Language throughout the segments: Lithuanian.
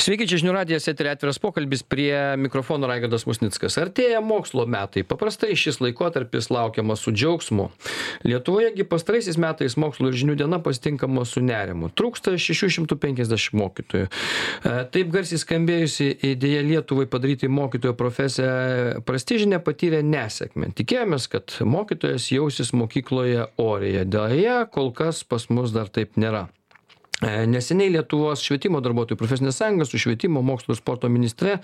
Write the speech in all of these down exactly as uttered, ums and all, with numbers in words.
Sveiki, čia žinių radijas, eteryje atviras pokalbis, prie mikrofono Raigardas Musnickas. Artėja mokslo metai. Paprastai šis laikotarpis laukiamas su džiaugsmu. Lietuvojegi pastaraisiais metais mokslo ir žinių diena pasitinkama su nerimu. Trūksta šešių šimtų penkiasdešimt mokytojų. Taip garsiai skambėjusi idėja Lietuvai padaryti mokytojo profesiją prestižinę patyrė nesėkmę. Tikėjomės, kad mokytojas jausis mokykloje orėje. Deja, kol kas pas mus dar taip nėra. Neseniai Lietuvos švietimo darbuotojų profesinė sąjunga su švietimo, mokslo ir sporto ministre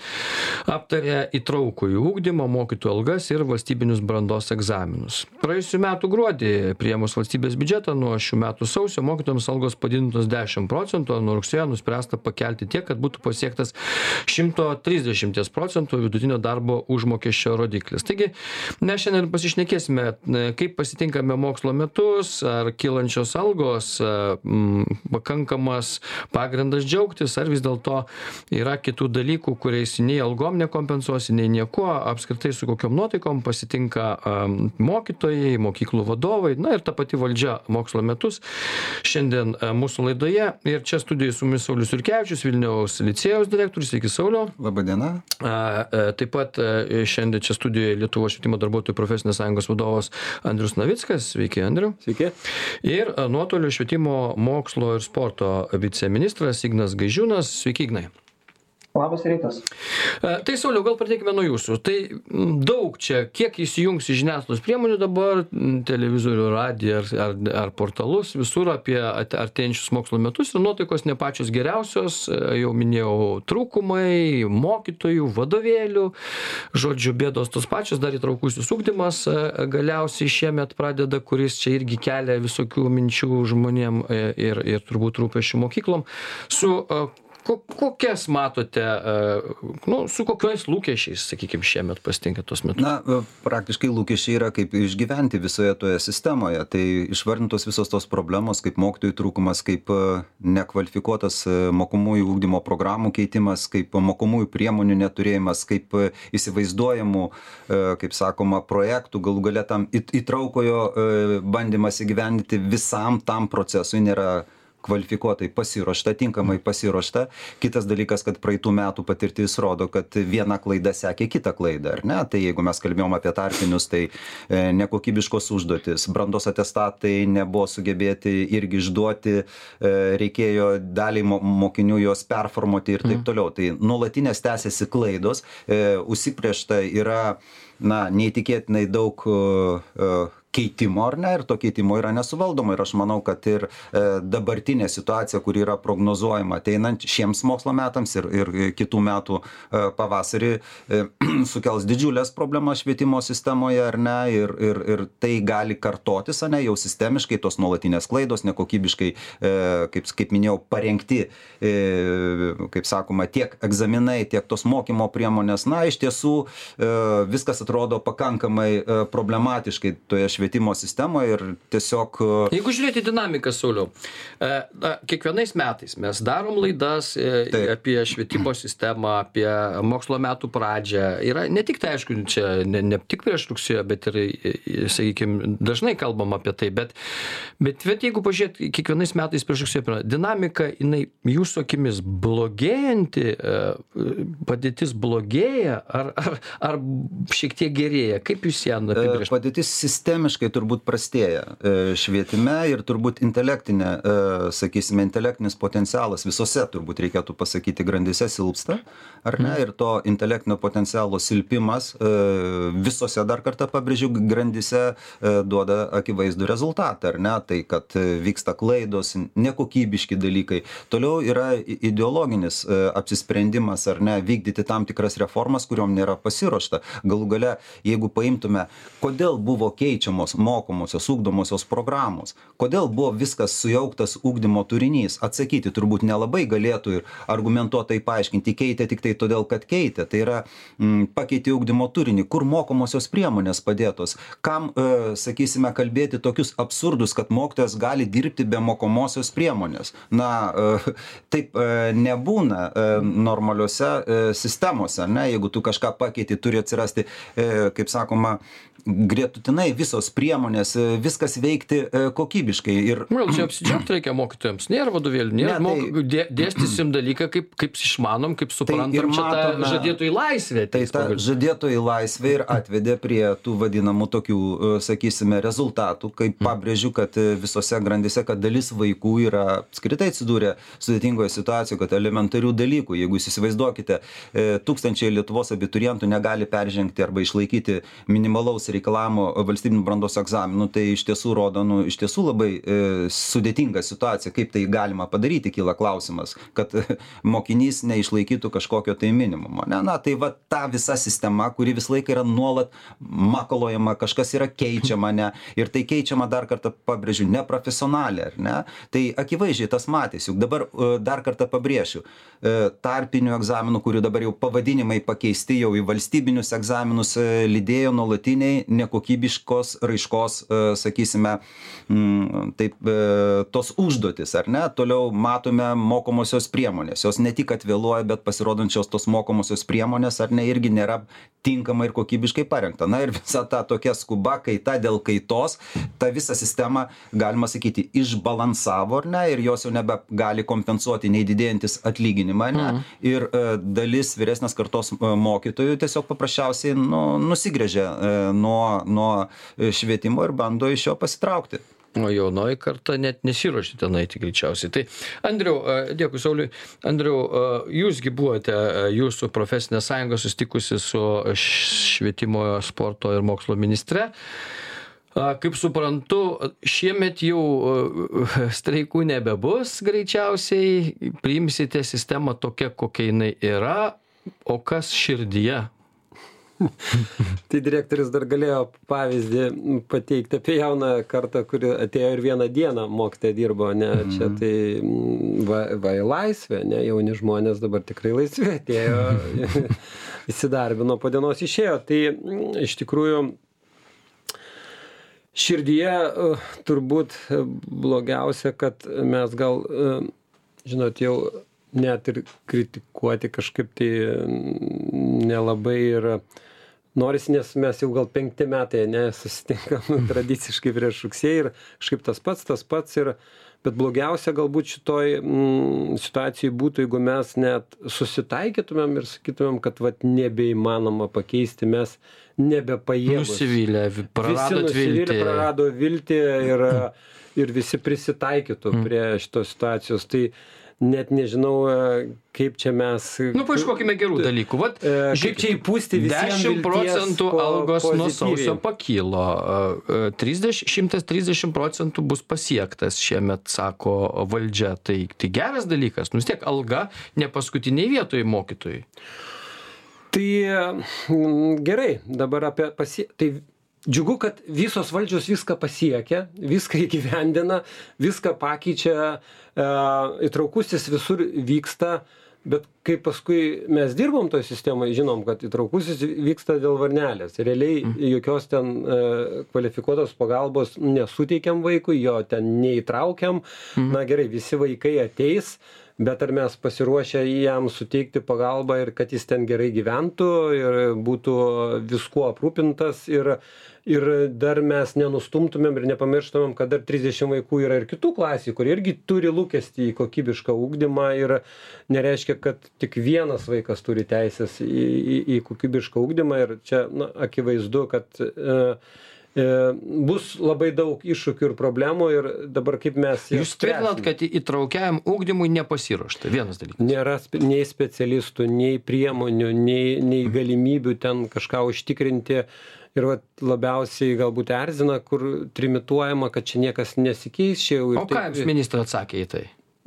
aptarė įtraukųjį ugdymą, mokytojų algas ir valstybinius brandos egzaminus. Praėjusiu metu gruodį priėmus valstybės biudžetą nuo šių metų sausio mokytojams algos padidintos dešimt procentų, o nuo rugsėjo nuspręsta pakelti tiek, kad būtų pasiektas šimtas trisdešimt procentų vidutinio darbo užmokesčio rodiklis. Taigi, mes šiandien pasišnekėsime, kaip pasitinkame mokslo metus, ar kylančios algos m, pakankamai pagrindas džiaugtis, ar vis dėlto yra kitų dalykų, kuriais nei algom nekompensuosi, nei niekuo, apskritai su kokiom nuotaikom pasitinka um, mokytojai, mokyklų vadovai, na ir ta pati valdžia mokslo metus. Šiandien uh, mūsų laidoje ir čia studijoje su mumis Saulius Jurkevičius, Vilniaus licėjaus direktorius. Sveiki, Sauliau. Labą dieną. Uh, uh, taip pat uh, šiandien čia studijoje Lietuvos švietimo darbuotojų profesinės sąjungos vadovas Andrius Navickas. Sveiki, Andriu. Sveiki. Ir uh, nuotoliu švietimo, mokslo ir sporto viceministras Ignas Gaižiūnas. Sveiki, Ignai. Labas rytas. Tai, Sauliau, gal pradėkime nuo jūsų. Tai daug čia, kiek įsijungs į žiniasklaidos priemonių dabar, televizorių, radiją ar, ar, ar portalus, visur apie artėjančius mokslo metus ir nuotaikos ne pačios geriausios, jau minėjau, trūkumai, mokytojų, vadovėlių, žodžiu, bėdos tos pačios, dar įtraukusis ugdymas galiausiai šiemet pradeda, kuris čia irgi kelia visokių minčių žmonėm ir, ir turbūt rūpesčių mokyklom. Su kokias matote, nu, su kokiais lūkesčiais, sakykime, šiemet pasitinka tos metus? Na, praktiškai lūkesčiai yra kaip išgyventi visoje toje sistemoje. Tai išvardintos visos tos problemos, kaip mokytojų trūkumas, kaip nekvalifikuotas mokomųjų ugdymo programų keitimas, kaip mokomųjų priemonių neturėjimas, kaip įsivaizduojamų, kaip sakoma, projektų, galų gale tam įtraukojo bandymas įgyvendinti visam tam procesui nėra kvalifikuotai pasiruošta, tinkamai pasiruošta. Kitas dalykas, kad praeitų metų patirtis rodo, kad viena klaida sekė kitą klaidą, ar ne? Tai jeigu mes kalbėjom apie tarpinius, tai e, nekokybiškos užduotis, brandos atestatai nebuvo sugebėti irgi išduoti, e, reikėjo daliai mo mokinių juos performuoti ir taip toliau. Tai nuolatinės tęsiasi klaidos, e, užsipriešta yra, na, neįtikėtinai daug e, keitimo, ar ne, ir to keitimo yra nesuvaldoma. Ir aš manau, kad ir e, dabartinė situacija, kur yra prognozuojama ateinant šiems mokslo metams ir, ir kitų metų e, pavasarį, e, sukels didžiulės problemas švietimo sistemoje, ar ne, ir, ir, ir tai gali kartotis, ar ne, jau sistemiškai tos nuolatinės klaidos, nekokybiškai, e, kaip, kaip minėjau, parengti, e, kaip sakoma, tiek egzaminai, tiek tos mokymo priemonės. Na, iš tiesų, e, viskas atrodo pakankamai e, problematiškai toje švietimo sistemoje ir tiesiog... Jeigu žiūrėti dinamiką, Sauliau, na, kiekvienais metais mes darom laidas Taip. apie švietimo sistemą, apie mokslo metų pradžią. Yra ne tik tai, aišku, čia ne, ne tik prieš rugsėjo, bet ir, sakykime, dažnai kalbam apie tai, bet, bet, bet jeigu pažiūrėt kiekvienais metais prieš rugsėjo, dinamika, jinai jūsų akimis blogėjanti, padėtis blogėja, ar, ar, ar šiek tiek gerėja? Kaip jūs ją apibrėžtumėte? Padėtis sistemiškai turbūt prastėja švietime ir turbūt intelektinė, sakysime, intelektinis potencialas visose, turbūt reikėtų pasakyti, grandyse silpsta, ar ne, ir to intelektinio potencialo silpimas visose, dar kartą pabrėžiu, grandyse duoda akivaizdų rezultatą, ar ne, tai kad vyksta klaidos, nekokybiški dalykai. Toliau yra ideologinis apsisprendimas, ar ne, vykdyti tam tikras reformas, kuriuom nėra pasiruošta. Galų gale, jeigu paimtume, kodėl buvo keičiamos mokomosios, ugdomosios programos. Kodėl buvo viskas sujauktas ugdymo turinys? Atsakyti turbūt nelabai galėtų ir argumentuotai paaiškinti. Keitė tik tai todėl, kad keitė. Tai yra m, pakeitė ugdymo turinį. Kur mokomosios priemonės padėtos? Kam, e, sakysime, kalbėti tokius absurdus, kad mokytojas gali dirbti be mokomosios priemonės? Na, e, taip e, nebūna e, normaliuose e, sistemose. Ne? Jeigu tu kažką pakeiti, turi atsirasti, e, kaip sakoma, gretutinai visos priemonės, viskas veikti kokybiškai. Ir... Gal čia apsidžiaugti reikia mokytojams, nėra vadovėlių, nėra ne, tai... dė, dėstysim dalyką, kaip, kaip išmanom, kaip suprantam, tai čia matome, ta žadėtojų laisvė. Tai ta žadėtojų laisvė ir atvedė prie tų vadinamų tokių, sakysime, rezultatų, kaip pabrėžiu, kad visose grandise, kad dalis vaikų yra apskritai atsidūrę sudėtingoje situacijoje, kad elementarių dalykų, jeigu jūs įsivaizduokite, tūkstančiai Lietuvos abiturientų negali peržengti arba išlaikyti minimalaus reikalavimo valstybinių brandos egzaminų, tai iš tiesų rodo, nu, iš tiesų labai e, sudėtinga situacija, kaip tai galima padaryti, kyla klausimas, kad mokinys neišlaikytų kažkokio tai minimumo. Ne? Na, tai va ta visa sistema, kuri visą laiką yra nuolat makalojama, kažkas yra keičiama, ne? Ir tai keičiama dar kartą, pabrėžiu, neprofesionaliai, ar ne? Tai akivaizdžiai tas matys, juk dabar dar kartą pabrėšiu, tarpinių egzaminų, kurių dabar jau pavadinimai pakeisti jau į valstybinius egzaminus, lydėjo nuolatiniai nekokybiškos raiškos, sakysime, taip, tos užduotis, ar ne? Toliau matome mokomosios priemonės, jos ne tik atvėluoja, bet pasirodančios tos mokomosios priemonės, ar ne, irgi nėra tinkamai ir kokybiškai parengta. Na ir visa ta tokia skuba, kaita dėl kaitos, ta visa sistema, galima sakyti, išbalansavo, ar ne, ir jos jau nebegali kompensuoti nei didėjantis atlyginimą, ne, mm. ir e, dalis vyresnės kartos mokytojų tiesiog paprasčiausiai nu, nusigrėžia e, nuo, nuo švietimo ir bando iš jo pasitraukti. O jaunoji karta net nesiruošė ten eiti greičiausiai. Tai Andriau, dėkui Sauliui. Andriau, jūsgi buvote, jūsų profesinė sąjunga susitikusi su švietimo, sporto ir mokslo ministre. Kaip suprantu, šiemet jau streikų nebebus greičiausiai, priimsite sistemą tokia, kokia jinai yra, o kas širdyje? Tai direktorius dar galėjo pavyzdį pateikti apie jauną kartą, kuri atėjo ir vieną dieną mokytoja dirbo, ne, mm. čia tai va, va į laisvę, ne, jauni žmonės dabar tikrai laisvė atėjo, įsidarbino, po dienos išėjo, tai iš tikrųjų širdyje turbūt blogiausia, kad mes gal, žinot, jau net ir kritikuoti kažkaip tai nelabai ir norisi, nes mes jau gal penkti metai, ne, susitinkam tradiciškai prieš rugsėjį ir kažkaip tas pats, tas pats ir, bet blogiausia galbūt šitoj mm, situacijai būtų, jeigu mes net susitaikytumėm ir sakytumėm, kad vat nebeįmanoma pakeisti, mes nebepajėgus. Nusivylę, prarado viltį. Visi nusivylę, prarado viltį ir, ir visi prisitaikytų mm. prie šitos situacijos. Tai net nežinau, kaip čia mes... Nu, paieškokime gerų dalykų. Vat, kaip čia įpūsti visiems dešimt procentų algos nuo sausio pakilo. trisdešimt, šimtas trisdešimt procentų bus pasiektas šiemet, sako valdžia. Tai, tai geras dalykas. Nu, vis tiek alga ne paskutiniai vietoje mokytojai. Tai gerai, dabar apie pasie... Tai džiugu, kad visos valdžios viską pasiekia, viską įgyvendina, viską pakeičia, e, įtraukusis visur vyksta, bet kai paskui mes dirbom toje sistemoje, žinom, kad įtraukusis vyksta dėl varnelės. Realiai jokios ten e, kvalifikuotos pagalbos nesuteikiam vaikui, jo ten neįtraukiam. Mhm. Na gerai, visi vaikai ateis, bet ar mes pasiruošę jam suteikti pagalbą ir kad jis ten gerai gyventų ir būtų viskuo aprūpintas ir, ir dar mes nenustumtumėm ir nepamirštumėm, kad dar trisdešimt vaikų yra ir kitų klasių, kurie irgi turi lūkestį į kokybišką ugdymą ir nereiškia, kad tik vienas vaikas turi teisės į, į, į kokybišką ugdymą ir čia na, akivaizdu, kad e, bus labai daug iššūkių ir problemų ir dabar kaip mes... Jūs tvirtinat, kad įtraukiajam ugdymui nepasiruošta, vienas dalykas. Nėra spe, nei specialistų, nei priemonių, nei, nei galimybių ten kažką užtikrinti ir vat, labiausiai galbūt erzina, kur trimituojama, kad čia niekas nesikeis. Čia jau ir o ką jums taip... ministras atsakė į tai?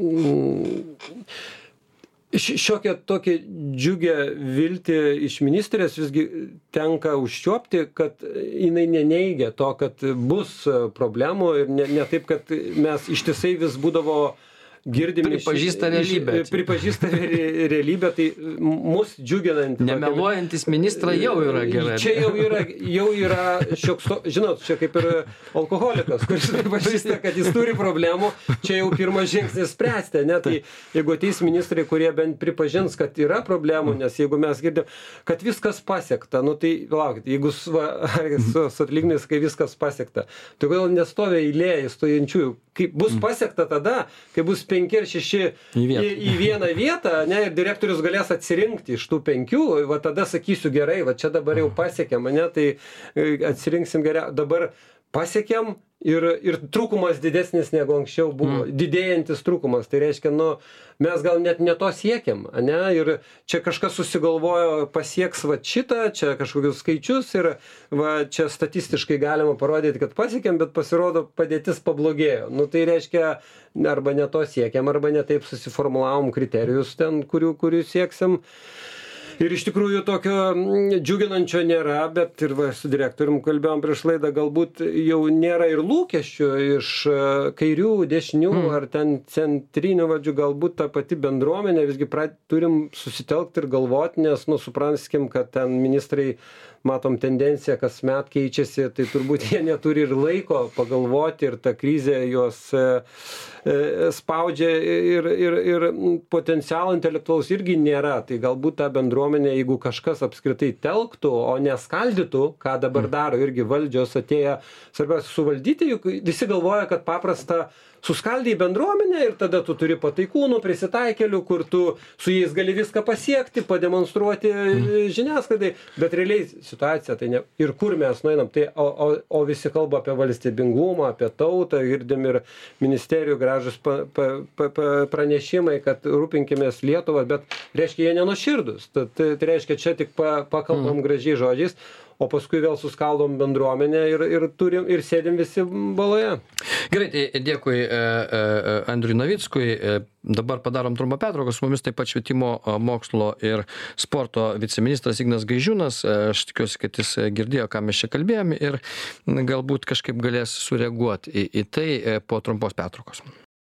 Mm, Šiokią tokią džiugę viltį iš ministerės visgi tenka užčiuopti, kad jinai neneigia to, kad bus problemų ir ne, ne taip, kad mes ištisai vis būdavo girdim Pripažįsta realybę. Pripažįsta realybę, tai mus džiuginant. Nemeluojantis ministrą jau yra gerai. Čia jau yra, jau yra šioks, žinot, čia kaip ir alkoholikas, kuris pripažįsta, kad jis turi problemų, čia jau pirmas žingsnis spręsti, ne? Tai jeigu ateis ministrai, kurie bent pripažins, kad yra problemų, nes jeigu mes girdim, kad viskas pasiekta, nu tai, laukit, jeigu su, su, su atlyginimais, kai viskas pasiekta, tai kodėl nestovė eilė stojančiųjų, kai bus pasiekta tada, kai bus penki ar šeši į, į, į vieną vietą, ne, ir direktorius galės atsirinkti iš tų penkių, va tada sakysiu gerai, va čia dabar jau pasiekėm, ne, tai atsirinksim geriau, dabar pasiekėm ir, ir trūkumas didesnis negu anksčiau buvo, mm. didėjantis trūkumas, tai reiškia, nu, mes gal net ne to siekiam, ne, ir čia kažkas susigalvojo pasieks va šitą, čia kažkokius skaičius ir va čia statistiškai galima parodyti, kad pasiekėm, bet pasirodo padėtis pablogėjo, nu tai reiškia, arba ne to siekiam, arba ne taip susiformulavom kriterijus ten, kurių, kurių sieksim. Ir iš tikrųjų tokio džiuginančio nėra, bet ir va, su direktorium kalbėjom prieš laidą, galbūt jau nėra ir lūkesčių iš kairių, dešinių mm. ar ten centrinių valdžių, galbūt ta pati bendruomenė, visgi pra, turim susitelkti ir galvoti, nes, nu, supranskim, kad ten ministrai, matom tendenciją, kas met keičiasi, tai turbūt jie neturi ir laiko pagalvoti ir ta krizė juos e, e, spaudžia ir, ir, ir potencialo intelektualaus irgi nėra. Tai galbūt ta bendruomenė, jeigu kažkas apskritai telktų, o neskaldytų, ką dabar daro irgi valdžios atėję, svarbiausia suvaldyti, juk visi galvoja, kad paprasta suskaldai bendruomenę ir tada tu turi pataikūnų, prisitaikelių, kur tu su jais gali viską pasiekti, pademonstruoti žiniasklaidai, bet realiai situacija tai ne. Ir kur mes nueinam, tai o, o, o visi kalba apie valstybingumą, apie tautą, girdim ir ministerijų gražus pa, pa, pa, pa, pranešimai, kad rūpinkimės Lietuvą, bet reiškia jie nenuoširdus. Tai, tai, tai reiškia čia tik pa, pakalbam mm. gražiai žodžiais, o paskui vėl suskaldom bendruomenę ir, ir, turim, ir sėdim visi baloje. Gerai, tai dėkui Andriui Navickui. Dabar padarom trumpą pertrauką. Su mumis taip pat švietimo, mokslo ir sporto viceministras Ignas Gaižiūnas. Aš tikiuosi, kad jis girdėjo, ką mes čia kalbėjome ir galbūt kažkaip galės sureaguoti į, į tai po trumpos pertraukos.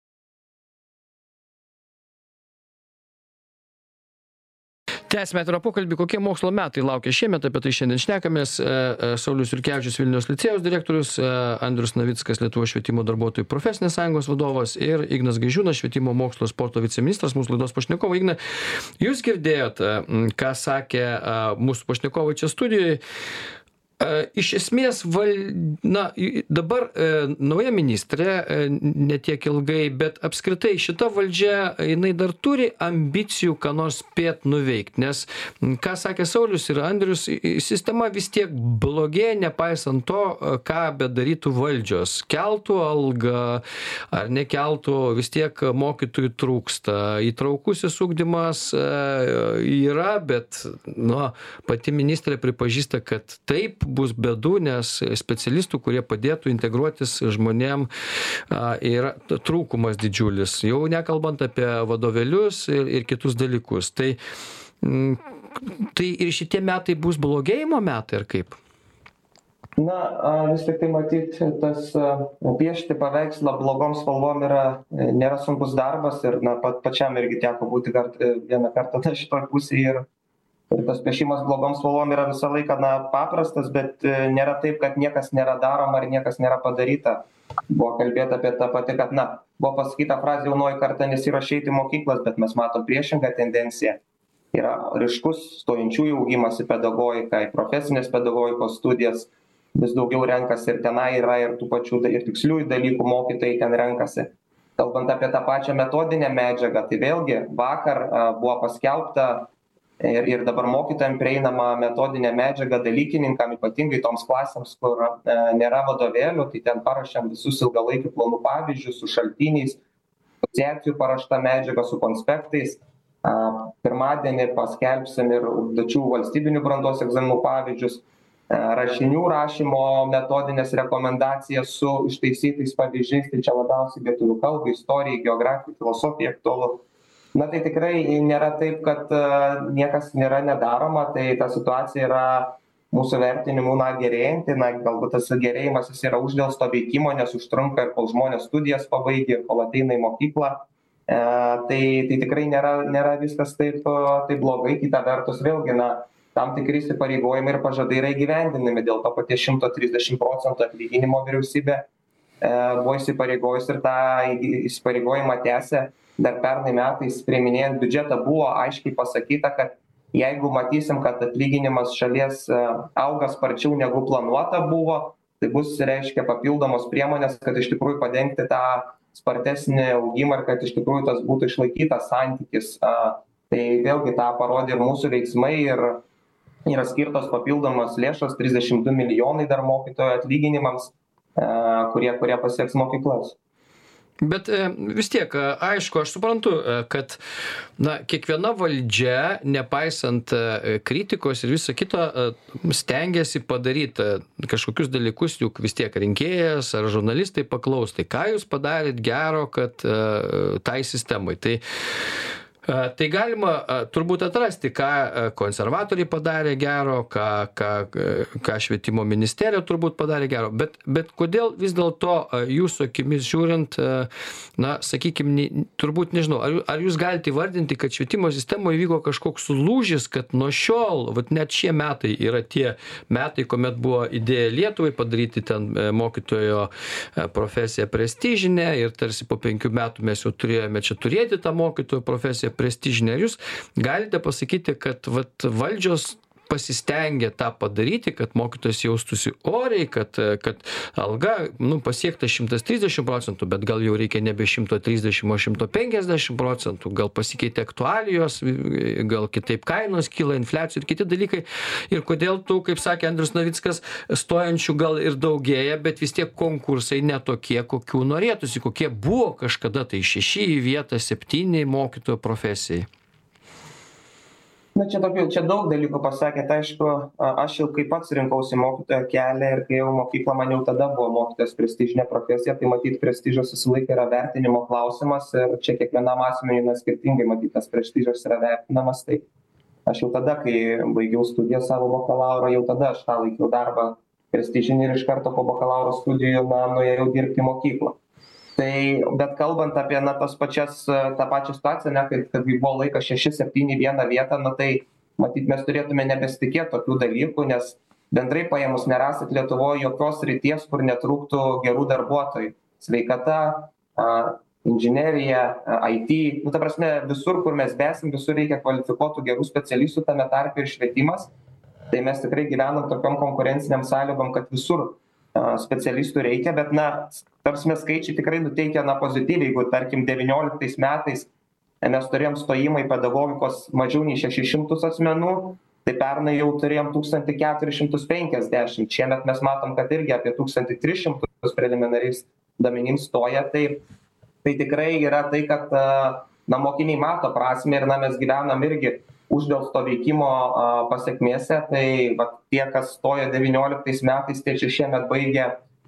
Tęsime atvirą pokalbį, kokie mokslo metai laukia šiemet, apie tai šiandien šnekamės. Saulius Jurkevičius, Vilniaus licėjaus direktorius, Andrius Navickas, Lietuvos švietimo darbuotojų profesinės sąjungos vadovas ir Ignas Gaižiūnas, švietimo mokslo ir sporto viceministras, mūsų laidos pašnekovai. Ignai, jūs girdėjot, ką sakė mūsų pašnekovai čia studijoje. Iš esmės, val, na, dabar e, nauja ministrė, e, ne tiek ilgai, bet apskritai šita valdžia, jinai dar turi ambicijų, ką nors spėt nuveikti, nes, ką sakė Saulius ir Andrius, sistema vis tiek blogėja, nepaisant to, ką bedarytų valdžios. Keltų algą ar nekeltų, vis tiek mokytojų trūksta. Įtraukusis ugdymas e, yra, bet, nu, pati ministrė pripažįsta, kad taip bus bėdų, nes specialistų, kurie padėtų integruotis žmonėm, yra trūkumas didžiulis. Jau nekalbant apie vadovėlius ir, ir kitus dalykus. Tai, tai ir šitie metai bus blogėjimo metai, ar kaip? Na, vis tik tai matyti, tas piešti paveikslą blogom spalvom yra, nėra sunkus darbas ir na, pat, pačiam irgi teko būti kart, vieną kartą na, šitoj pusėje ir Ir tas piešimas blogom spalvom yra visą laiką na, paprastas, bet nėra taip, kad niekas nėra daroma ir niekas nėra padaryta. Buvo kalbėta apie tą patį, kad, na, buvo pasakyta frazė jaunoji karta nesiruošia eiti į mokyklas, bet mes matom priešingą tendenciją. Yra ryškus stojančiųjų augimas į pedagogiką, į profesinės pedagogikos studijas, vis daugiau renkasi ir tenai yra ir tų pačių ir tiksliųjų dalykų mokytojai ten renkasi. Kalbant apie tą pačią metodinę medžiagą, tai vėlgi vakar a, buvo paskelbta Ir, ir dabar mokytojams prieinama metodinė medžiaga dalykininkam, ypatingai toms klasėms, kur e, nėra vadovėlių, tai ten parašėm visus ilgalaikių planų pavyzdžius su šaltiniais, asociacijų parašta medžiaga su konspektais. A, pirmadienį paskelbsim ir užduočių valstybinių brandos egzaminų pavyzdžius, e, rašinių rašymo metodinės rekomendacijas su ištaisytais pavyzdžiais, tai čia labiausiai lietuvių kalbai, istorijai, geografijai, filosofijai aktualu. Na tai tikrai nėra taip, kad uh, niekas nėra nedaroma, tai ta situacija yra mūsų vertinimu na, gerėjanti, na galbūt tas gerėjimas jis yra uždėlsto veikimo, nes užtrunka ir kol žmonės studijas pabaigia, ir kol ateina į mokyklą. E, tai, tai tikrai nėra, nėra viskas taip, taip blogai. Kita vertus, vėlgi, na, tam tikri įsipareigojimai ir pažadai yra įgyvendinami. Dėl to paties šimto trisdešimt procentų atlyginimo vyriausybė e, buvo įsipareigojus ir tą įsipareigojimą tęsė. Dar pernai metais priiminėjant biudžetą buvo aiškiai pasakyta, kad jeigu matysim, kad atlyginimas šalies auga sparčiau negu planuota buvo, tai bus, reiškia, papildomos priemonės, kad iš tikrųjų padengti tą spartesnį augimą ir kad iš tikrųjų tas būtų išlaikytas santykis. Tai vėlgi tą parodė ir mūsų veiksmai ir yra skirtos papildomos lėšos, trisdešimt du milijonai dar mokytojų atlyginimams, kurie, kurie pasieks mokyklas. Bet vis tiek, aišku, aš suprantu, kad na, kiekviena valdžia, nepaisant kritikos ir viso kito, stengiasi padaryti kažkokius dalykus, juk vis tiek rinkėjas ar žurnalistai paklaus, tai ką jūs padarėt gero, kad tai sistemai. Tai Tai galima turbūt atrasti, ką konservatoriai padarė gero, ką, ką, ką švietimo ministerija turbūt padarė gero, bet, bet kodėl vis dėlto jūsų akimis žiūrint, na, sakykime, turbūt nežinau, ar, ar jūs galite įvardinti, kad švietimo sistemoje įvyko kažkoks lūžis, kad nuo šiol, vat net šie metai yra tie metai, kuomet buvo idėja Lietuvai padaryti ten mokytojo profesiją prestižinę ir tarsi po penkių metų mes jau turėjome čia turėti tą mokytojo profesiją prestižinė. Ar jūs galite pasakyti, kad vat, valdžios pasistengė tą padaryti, kad mokytojas jaustųsi oriai, kad, kad alga nu, pasiekta šimtas trisdešimt procentų, bet gal jau reikia nebe šimtas trisdešimt, o šimtas penkiasdešimt procentų, gal pasikeitė aktualijos, gal kitaip kainos kyla, infliacija ir kiti dalykai. Ir kodėl tų, kaip sakė Andrius Navickas, stojančių gal ir daugėja, bet vis tiek konkursai netokie, kokių norėtųsi, kokie buvo kažkada, tai šeši į vietą, septyni mokytojo profesijai. Na, čia, tokių, čia daug dalykų pasakėt, aišku, aš jau kaip pats rinkausi mokytojo kelią ir kai jau mokykla man jau tada buvo mokytojas prestižinė profesija, tai matyt prestižas visą laiką yra vertinimo klausimas ir čia kiekvienam asmeniui skirtingai matyt tas prestižas yra vertinamas, tai aš jau tada, kai baigiau studijas savo bakalauro, jau tada aš tą laikiau darbą prestižinį ir iš karto po bakalauro studijų na, nuėjau dirbti mokyklą. Tai, bet kalbant apie na, tas pačias, tą pačią situaciją, ne, kad, kad buvo laikas šeši septyni vieną vietą, na, tai matyt mes turėtume nebesitikėti tokių dalykų, nes bendrai paėmus nerasit Lietuvoje jokios ryties, kur netrūktų gerų darbuotojų. Sveikata, inžinerija, I T, nu, ta prasme, visur, kur mes besim, visur reikia kvalifikuotų gerų specialistų, tame tarpe ir švietimas. Tai mes tikrai gyvenam tokiom konkurenciniam sąlygom, kad visur specialistų reikia, bet, na, tarsi skaičiai tikrai nuteikia, na, pozityviai, jeigu, tarkim, devynioliktais metais mes turėjom stojimą į pedagogikos mažiau nei šešis šimtus asmenų, tai pernai jau turėjom tūkstantį keturis šimtus penkiasdešimt, šiemet mes matom, kad irgi apie tūkstantį tris šimtus preliminariais duomenims stoja, tai, tai tikrai yra tai, kad, na, mokiniai mato prasmę ir, na, mes gyvenam irgi uždelsto veikimo pasiekmėse, tai va, tie, kas stojo devynioliktais metais, tie čia šiemet baigė,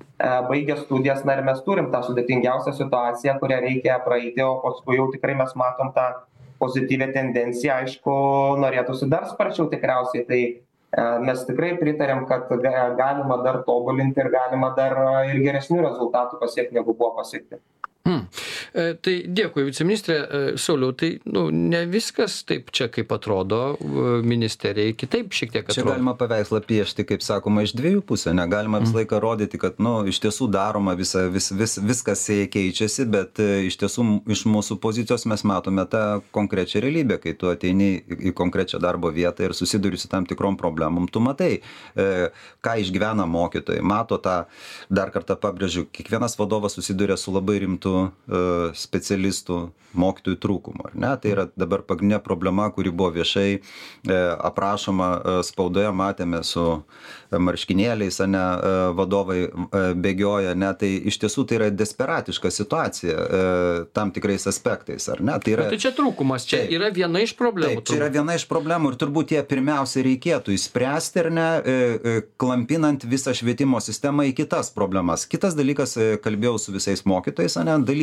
baigė studijas, na ir mes turim tą sudėtingiausią situaciją, kurią reikia praeiti, o paskui jau tikrai mes matom tą pozityvę tendenciją, aišku, norėtųsi dar sparčiau tikriausiai, tai mes tikrai pritarėm, kad galima dar tobulinti ir galima dar ir geresnių rezultatų pasiekti, negu buvo pasiekti. Hmm. E, tai dėkui, viceministrė. E, Sauliau, tai nu, ne viskas taip čia, kaip atrodo, ministerijai kitaip šiek tiek atrodo. Čia galima paveikslą piešti, kaip sakoma, iš dviejų pusę. Negalima visą laiką rodyti, kad nu, iš tiesų daroma, visa, vis, vis, viskas keičiasi, bet iš tiesų iš mūsų pozicijos mes matome tą konkrečią realybę, kai tu ateini į konkrečią darbo vietą ir susiduri su tam tikrom problemom. Tu matai, e, ką išgyvena mokytojai, mato tą, dar kartą pabrėžiu, kiekvienas vadovas susiduria su labai rimtu specialistų, mokytojų trūkumo. Ar ne? Tai yra dabar pagrindinė problema, kuri buvo viešai e, aprašoma e, spaudoje, matėme su marškinėliais, ne, e, vadovai e, bėgioja, ne, tai iš tiesų tai yra desperatiška situacija e, tam tikrais aspektais. Ar ne? Tai, yra, tai čia trūkumas, čia taip, yra viena iš problemų. Taip, čia yra viena iš problemų ir turbūt jie pirmiausia reikėtų įspręsti, ar ne, e, e, klampinant visą švietimo sistemą į kitas problemas. Kitas dalykas, e, kalbėjau su visais mokytojais, ne, dalykininkais,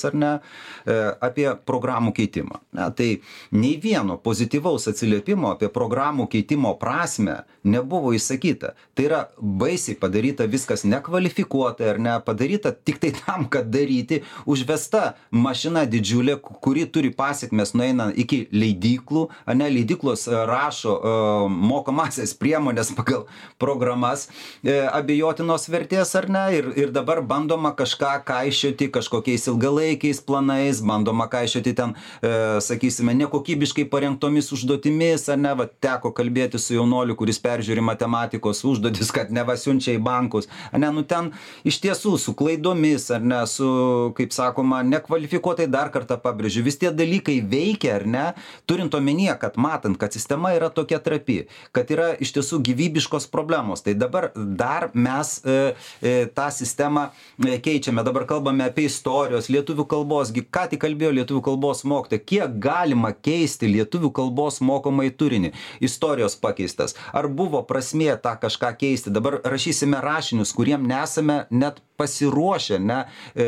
ar ne, apie programų keitimą. Ne, tai nei vieno pozityvaus atsiliepimo apie programų keitimo prasme nebuvo įsakyta. Tai yra baisiai padaryta viskas nekvalifikuotai ar ne, padaryta tik tai tam, kad daryti, užvesta mašina didžiulė, kuri turi pasiekmes nueina iki leidyklų, ar ne, leidyklos rašo uh, mokomasias priemonės pagal programas e, abejotinos vertės ar ne, ir, ir dabar bandoma kažką kaišioti kažkokiais ilgalaikiais planais, bandoma kaišioti ten, e, sakysime, nekokybiškai parengtomis užduotimis, ar ne, va, teko kalbėti su jaunoliu, kuris peržiūri matematikos užduotis, kad neva siunčia į bankus, ar ne, nu ten iš tiesų su klaidomis, ar ne, su, kaip sakoma, nekvalifikuotai, dar kartą pabrėžiu, vis tie dalykai veikia, ar ne, turint omenyje, kad matant, kad sistema yra tokia trapi, kad yra iš tiesų gyvybiškos problemos. Tai dabar dar mes e, e, tą sistemą e, keičiame. Dabar kalbame apie istorijos, lietuvių kalbos, ką tik kalbėjo lietuvių kalbos mokytoja, kiek galima keisti lietuvių kalbos mokomai turinį. Istorijos pakeistas. Ar buvo prasmė tą kažką keisti? Dabar rašysime rašinius, kuriem nesame net pasiruošę, ne, e,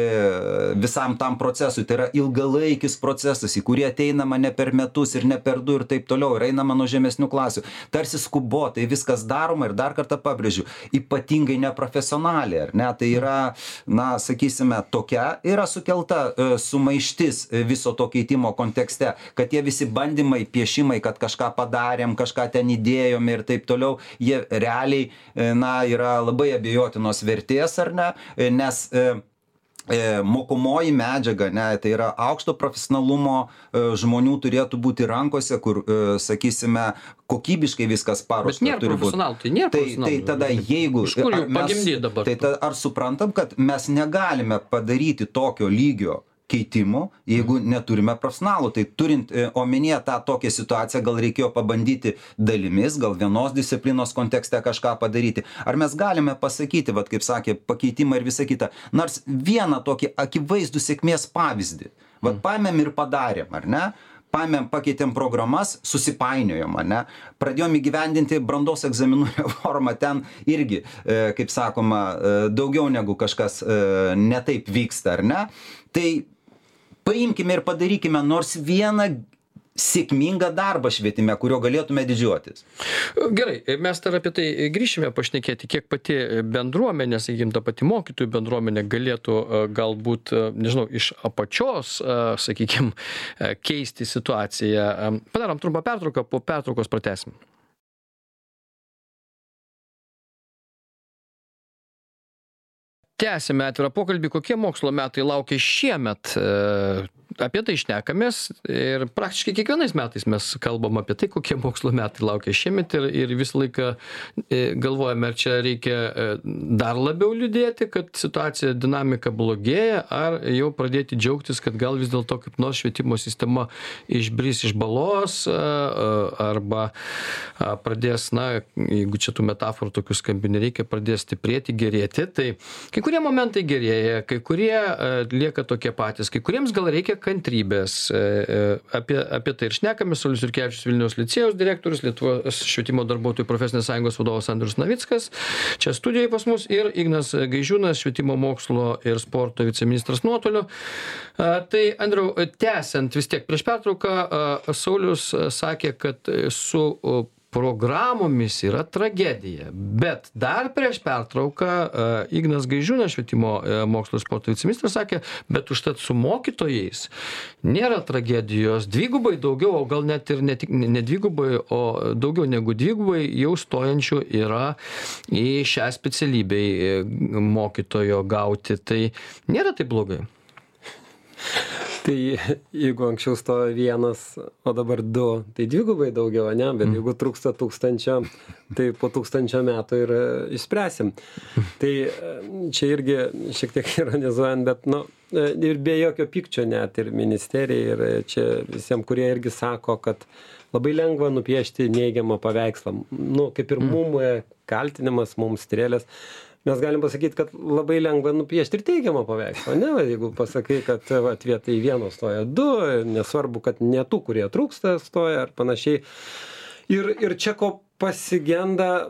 visam tam procesui. Tai yra ilgalaikis procesas, į kurį ateinama ne per metus ir ne per du ir taip toliau, ir einama nuo žemesnių klasių. Tarsi skubotai viskas daroma ir dar kartą pabrėžiu, ypatingai neprofesionaliai, ar ne? Tai yra, na, sakysime, tokia yra sukelta e, sumaištis viso to keitimo kontekste, kad tie visi bandymai, piešimai, kad kažką padarėm, kažką ten įdėjome ir taip toliau, jie realiai, e, na, yra labai abejotinos vertės, ar ne? Nes e, e, mokomoji medžiaga, ne, tai yra aukšto profesionalumo e, žmonių turėtų būti rankose, kur, e, sakysime, kokybiškai viskas paruošta. Bet nėra profesionalų, tai nėra profesionalų. Tai, tai tada jeigu... Iš kur jų pagimdyti dabar? Tai tada, ar suprantam, kad mes negalime padaryti tokio lygio keitimų, jeigu neturime profesionalų. Tai turint e, omenyje tą tokią situaciją, gal reikėjo pabandyti dalimis, gal vienos disciplinos kontekste kažką padaryti. Ar mes galime pasakyti, vat, kaip sakė, pakeitimą ir visą kitą, nors vieną tokį akivaizdų sėkmės pavyzdį, vat paėmėm ir padarėm, ar ne? Paėmėm, pakeitėm programas, susipainiojom, ne? Pradėjom įgyvendinti brandos egzaminų reformą, ten irgi, e, kaip sakoma, e, daugiau negu kažkas e, netaip vyksta, ar ne? Tai paimkime ir padarykime nors vieną sėkmingą darbą švietime, kurio galėtume didžiuotis. Gerai, mes dar apie tai grįšime pašnekėti, kiek pati bendruomenė, sakykim, ta pati mokytojų bendruomenė galėtų galbūt, nežinau, iš apačios, sakykim, keisti situaciją. Padarom trumpą pertrauką, po pertraukos pratęsim. Tęsime atvirą pokalbį, kokie mokslo metai laukia šiemet. Apie tai šnekamės ir praktiškai kiekvienais metais mes kalbam apie tai, kokie mokslo metai laukia šiemet ir, ir visą laiką galvojame, ar čia reikia dar labiau liūdėti, kad situacija, dinamika blogėja, ar jau pradėti džiaugtis, kad gal vis dėlto kaip nors švietimo sistema išbris iš balos arba pradės, na, jeigu čia tų metaforų tokių skambių nereikia, pradės stiprėti, gerėti. Tai kai kurie momentai gerėja, kai kurie lieka tokie patys, kai kuriems gal reikia kantrybės. Apie, apie tai ir šnekame. Saulius Jurkevičius, Vilniaus licėjaus direktorius, Lietuvos švietimo darbuotojų profesinės sąjungos vadovas Andrius Navickas. Čia studijoje pas mus ir Ignas Gaižiūnas, švietimo mokslo ir sporto viceministras nuotoliu. Tai, Andriau, tęsiant vis tiek prieš pertrauką, Saulius sakė, kad su programomis yra tragedija. Bet dar prieš pertrauką Ignas Gaižiūnas, švietimo mokslo ir sporto viceministras, sakė, bet užtat su mokytojais nėra tragedijos. Dvigubai daugiau, o gal net ir ne, ne dvigubai, o daugiau negu dvigubai jau stojančių yra į šią specialybę mokytojo gauti. Tai nėra taip blogai. Tai jeigu anksčiau stojo vienas, o dabar du, tai dvigubai daugiau, ne? Bet jeigu trūksta tūkstančio, tai po tūkstančio metų ir išspręsim. Tai čia irgi šiek tiek ironizuojant, bet, nu, ir be jokio pykčio net ir ministerijai, ir čia visiems, kurie irgi sako, kad labai lengva nupiešti neigiamą paveikslą. Nu, kaip ir mum kaltinimas, mums strėlės. Mes galim pasakyti, kad labai lengva nupiešti ir teigiamą paveikslą, ne? Jeigu pasakai, kad va, vietoj vieno stoja du, nesvarbu, kad ne tų, kurie trūksta, stoja ar panašiai. Ir, ir čia ko pasigenda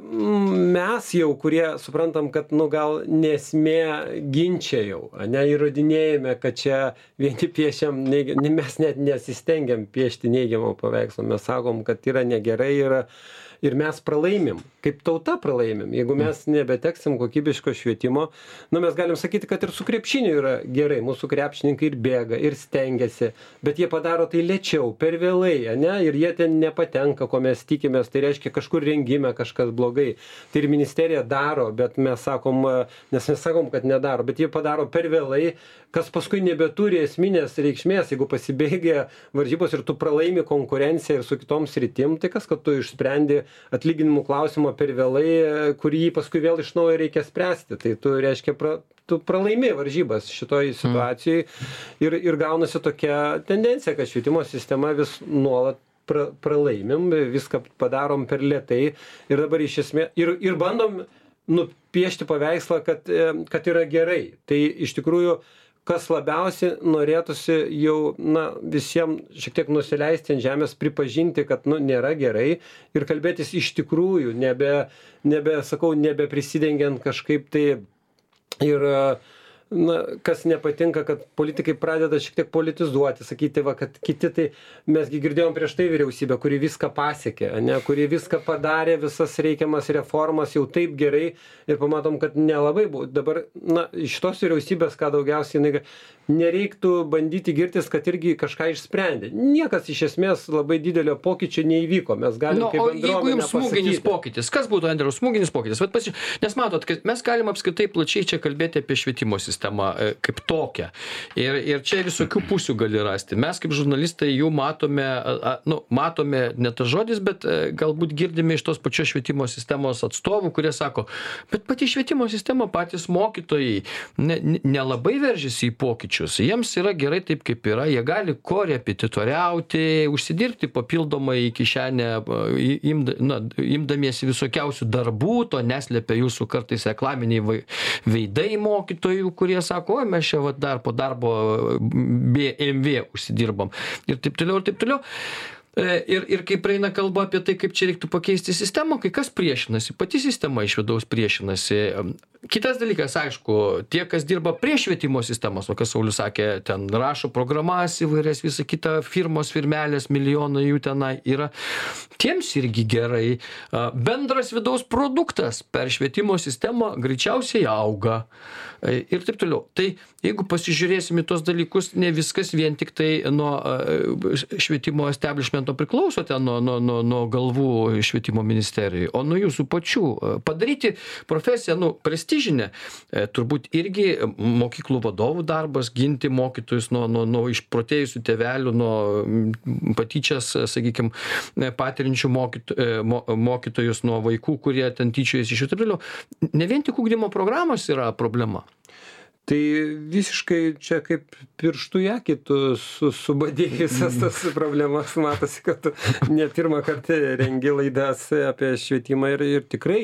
mes jau, kurie suprantam, kad, nu, gal nesmė ginčia jau, ne, įrodinėjame, kad čia vieni piešiam, neigia, mes net nesistengiam piešti neigiamo paveikslo, mes sakom, kad yra negerai ir, ir mes pralaimim, kaip tauta pralaimim. Jeigu mes nebeteksim kokybiško švietimo, nu, mes galim sakyti, kad ir su krepšiniu yra gerai, mūsų krepšininkai ir bėga, ir stengiasi, bet jie padaro tai lėčiau, per vėlai, ne, ir jie ten nepatenka, ko mes tikimės, tai reiškia kažkur rengime kažkas blogai. Tai ir ministerija daro, bet mes sakom, nes mes sakom, kad nedaro, bet jie padaro per vėlai, kas paskui nebeturi esminės reikšmės, jeigu pasibaigia varžybos ir tu pralaimi konkurenciją ir su kitom sritim, tai kas, kad tu išsprendi atlyginimų klausimą per vėlai, kurį paskui vėl iš naujo reikia spręsti. Tai tu, reiškia, pra, tu pralaimi varžybas šitoj situacijai ir, ir gaunasi tokia tendencija, kad švietimo sistema vis nuolat pra, pralaimim, viską padarom per lėtai ir dabar iš esmės ir, ir bandom nupiešti paveikslą, kad, kad yra gerai. Tai iš tikrųjų kas labiausiai norėtųsi jau, na, visiems šiek tiek nusileisti ant žemės, pripažinti, kad, nu, nėra gerai ir kalbėtis iš tikrųjų, nebe, nebe sakau, nebe prisidengiant kažkaip tai ir, na, kas nepatinka, kad politikai pradeda šiek tiek politizuoti, sakyti, va, kad kiti tai, mesgi girdėjom prieš tai vyriausybę, kuri viską pasiekė, ne, kuri viską padarė, visas reikiamas reformas jau taip gerai ir pamatom, kad nelabai buvo. Dabar, na, iš tos vyriausybės, ką daugiausiai, jinai, nereiktų bandyti girtis, kad irgi kažką išsprendė. Niekas iš esmės labai didelio pokyčio neįvyko. Mes galim nu, kaip bendruomenė jeigu jums smūginis pasakyti. pokytis, kas būtų, Andriau, smūginis pokytis? Vat pasi... Nes matot, kad mes galim apskritai plačiai čia kalbėti apie švietimo sistemą e, kaip tokią. Ir, ir čia visokių pusių gali rasti. Mes kaip žurnalistai jų matome, a, nu, matome ne tas žodis, bet e, galbūt girdime iš tos pačios švietimo sistemos atstovų, kurie sako, bet pati švietimo sistema, patys mokytojai ne, nelabai veržiasi į pokyčius. Jiems yra gerai taip, kaip yra, jie gali korepetitoriauti, užsidirbti papildomai į kišenę, imd, na, imdamiesi visokiausių darbų, to neslėpia jūsų kartais reklaminiai veidai mokytojų, kurie sako, o mes čia va, dar po darbo B M W užsidirbam ir taip toliau, ir taip toliau. Ir, ir kai praeina kalba apie tai, kaip čia reiktų pakeisti sistemą, kai kas priešinasi, pati sistema iš vidaus priešinasi. Kitas dalykas, aišku, tie, kas dirba prie švietimo sistemos, o kas Saulius sakė, ten rašo programas įvairias, visą kitą, firmos, firmelės, milijonai jų tenai yra, tiems irgi gerai. Bendras vidaus produktas per švietimo sistemą greičiausiai auga ir taip toliau. Tai jeigu pasižiūrėsim į tos dalykus, ne viskas vien tik tai nuo švietimo establishmento priklauso ten nuo, nuo, nuo, nuo galvų švietimo ministerijai, o nuo jūsų pačių. Padaryti profesiją, nu, prestižinę, turbūt irgi mokyklų vadovų darbas, ginti mokytojus nuo, nuo, nuo išprotėjusių tėvelių, nuo patyčias, sakykime, patirinčių mokytojų, mokytojus, nuo vaikų, kurie ten tyčiojasi iš jų taip toliau. Ne vien tik ugdymo programos yra problema. Tai visiškai čia kaip pirštų į akį tu su, subadėjusias tas problemas, matosi, kad tu ne pirmą kartą rengi laidas apie švietimą ir, ir tikrai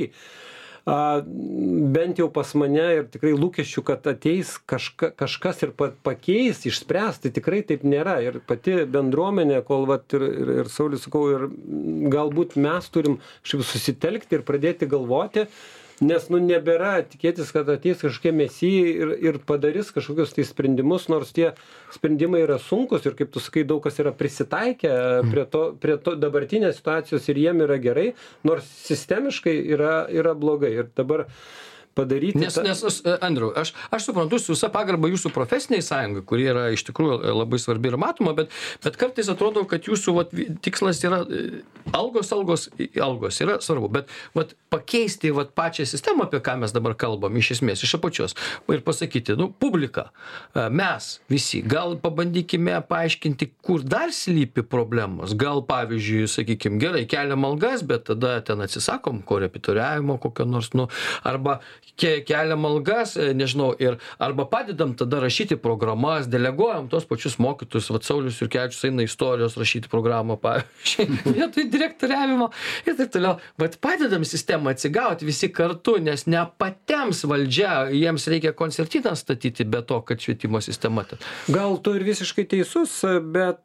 a, bent jau pas mane ir tikrai lūkesčių, kad ateis kažka, kažkas ir pa, pakeis, išspręs, tai tikrai taip nėra. Ir pati bendruomenė, kol vat, ir, ir, ir Saulius sakau, ir galbūt mes turim šiaip susitelkti ir pradėti galvoti, nes, nu, nebėra tikėtis, kad ateis kažkokie mesijai ir, ir padarys kažkokius tai sprendimus, nors tie sprendimai yra sunkus ir, kaip tu sakai, daug kas yra prisitaikę prie, to, prie to dabartinės situacijos ir jiem yra gerai, nors sistemiškai yra, yra blogai. Ir dabar padaryti... Nes, nes Andriau, aš, aš suprantu su visa pagarba jūsų profesiniai sąjungai, kuri yra iš tikrųjų labai svarbi ir matoma, bet, bet kartais atrodo, kad jūsų vat, tikslas yra algos, algos, algos yra svarbu, bet vat, pakeisti vat, pačią sistemą, apie ką mes dabar kalbam, iš esmės, iš apačios, ir pasakyti, nu, publika, mes visi, gal pabandykime paaiškinti, kur dar slypi problemos, gal pavyzdžiui, sakykime, gerai, keliam algas, bet tada ten atsisakom korepetitoriavimo kokio nors, nu, arba ke keliam algas, nežinau, ir arba padedam tada rašyti programas, deleguojam tos pačius mokytojus, vat Saulius Jurkevičius eina istorijos rašyti programą, pavyzdžiui, vietoj direktoriavimo ir taip toliau. Bet padedam sistemą atsigauti visi kartu, nes nepatems valdžia, jiems reikia koncertiną statyti be to, kad švietimo sistema. Gal tu ir visiškai teisus, bet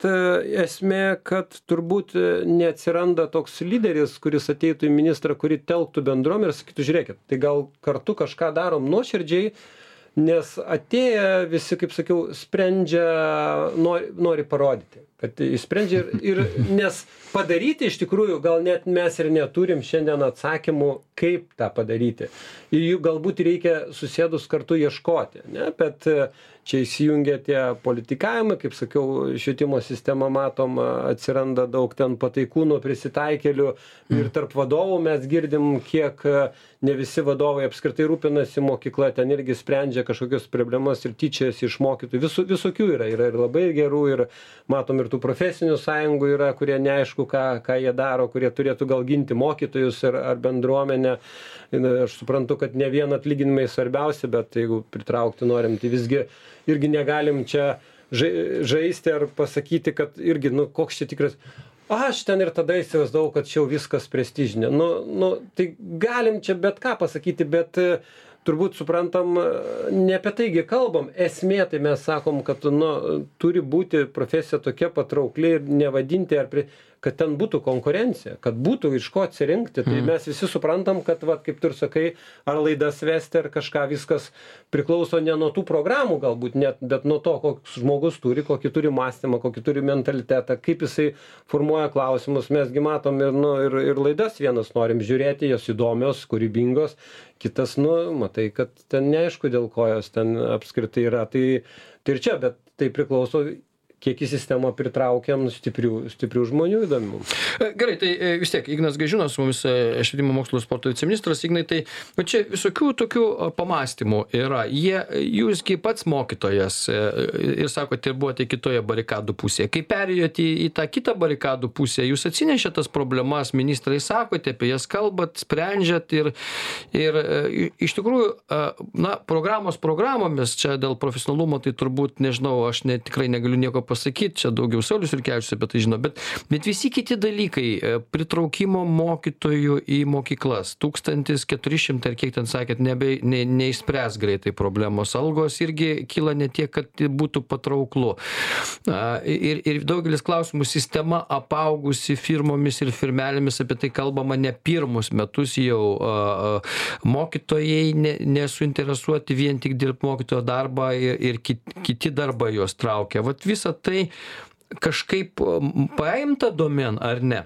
esmė, kad turbūt neatsiranda toks lyderis, kuris ateitų į ministrą, kuri telktų bendruomenę ir sakytų, žiūrėkit, tai gal kartu kažką darom nuoširdžiai, nes atėję visi, kaip sakiau, sprendžia, nori, nori parodyti, kad išsprendžia ir, ir nes padaryti iš tikrųjų gal net mes ir neturim šiandien atsakymų, kaip tą padaryti. Ir jų galbūt reikia susėdus kartu ieškoti, ne? Bet čia įsijungia tie politikavimai, kaip sakiau, švietimo sistema matom, atsiranda daug ten pataikūnų, prisitaikėlių ir tarp vadovų mes girdim, kiek ne visi vadovai apskritai rūpinasi mokykla, ten irgi sprendžia kažkokios problemas ir tyčiasi iš mokytojų. Visų, visokių yra, yra ir labai gerų, ir matom ir tų profesinių sąjungų yra, kurie neaišku, ką, ką jie daro, kurie turėtų gal ginti mokytojus ar, ar bendruomenę. Aš suprantu, kad ne vien atlyginimai svarbiausi, bet jeigu pritraukti norim, tai visgi irgi negalim čia žaisti ar pasakyti, kad irgi, nu, koks čia tikras, aš ten ir tada įsivaizdavau, kad čia jau viskas prestižinė. Nu, nu, tai galim čia bet ką pasakyti, bet turbūt suprantam, ne apie taigi kalbam. Esmė, tai mes sakom, kad nu, turi būti profesija tokia patraukli ir nevadinti, ar pri, kad ten būtų konkurencija, kad būtų iš ko atsirinkti. Tai mes visi suprantam, kad, va, kaip tu ir sakai, ar laidas vesti, ar kažką, viskas priklauso ne nuo tų programų galbūt, net, bet nuo to, koks žmogus turi, kokį turi mąstymą, kokį turi mentalitetą, kaip jisai formuoja klausimus. Mesgi matom ir, nu, ir, ir laidas vienas norim žiūrėti, jos įdomios, kūrybingos, kitas, nu, matai, kad ten neaišku, dėl ko jos ten apskritai yra. Tai, tai ir čia, bet tai priklauso, kiek į sistemą pritraukiam stiprių, stiprių žmonių įdomių. Gerai, tai vis tiek, Ignas Gaižiūnas, su mumis švietimo mokslo ir sporto viceministras. Ignai, tai čia visokių tokių pamastymų yra. Jie, jūsgi pats mokytojas ir sakote, buvote kitoje barikadų pusėje. Kai perėjote į, į tą kitą barikadų pusę, jūs atsinešėte tas problemas, ministrai sakote, apie jas kalbat, sprendžiat ir, ir iš tikrųjų, na, programos programomis, čia dėl profesionalumo, tai turbūt, nežinau, aš ne, tikrai negaliu nieko pasakyti, čia daugiau Saulius Jurkevičius apie tai žino, bet, bet visi kiti dalykai, pritraukimo mokytojų į mokyklas, tūkstantis keturi šimtai, ar kiek ten sakėt, nebe, ne, neišspręs greitai problemos, algos irgi kyla ne tiek, kad būtų patrauklu. Ir, ir daugelis klausimų, sistema apaugusi firmomis ir firmelėmis, apie tai kalbama ne pirmus metus jau, mokytojai ne, nesuinteresuoti vien tik dirbti mokytojo darbą ir, ir kiti darbai juos traukia. Vat visa tai kažkaip paimta domen, ar ne?